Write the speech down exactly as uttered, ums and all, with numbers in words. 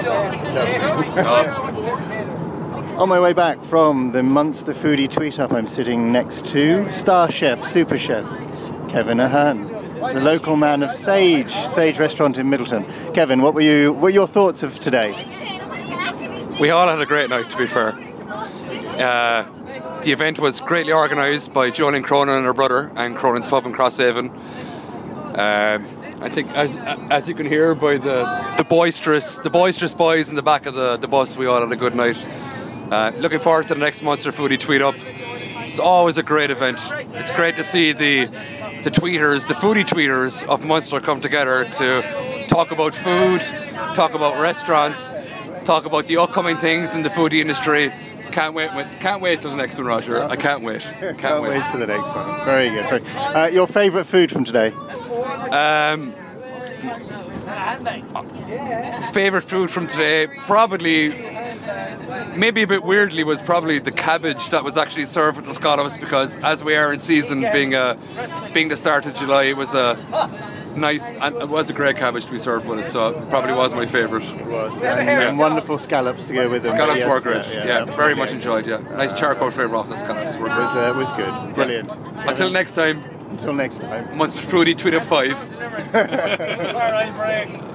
On my way back from the Munster Foodie Tweet-Up, I'm sitting next to Star Chef, Super Chef, Kevin Ahern, the local man of Sage, Sage Restaurant in Middleton. Kevin, what were you? What were your thoughts of today? We all had a great night, to be fair. Uh, the event was greatly organised by Jolene Cronin and her brother and Cronin's Pub in Crosshaven. Uh, I think, as as you can hear by the the boisterous the boisterous boys in the back of the, the bus, we all had a good night. Uh, looking forward to the next Munster Foodie Tweet-Up. It's always a great event. It's great to see the the tweeters, the foodie tweeters of Munster come together to talk about food, talk about restaurants, talk about the upcoming things in the foodie industry. Can't wait! Can't wait till the next one, Roger. I can't wait. Can't, can't wait. wait till the next one. Very good. Very, uh, your favourite food from today? Um, favourite food from today, probably, maybe a bit weirdly, was probably the cabbage that was actually served at the Scottish, because as we are in season, being a being the start of July, it was a nice, and it was a great cabbage to be served with it, so it probably was my favourite. It was, and, yeah. and wonderful scallops to go with them. Scallops yes, were great, uh, yeah, yeah, yeah very much enjoyed, yeah. Nice charcoal flavour off the scallops. It was, uh, was good, brilliant. Yeah. Until next time. Until next time. Munster Foodie Tweet-Up five.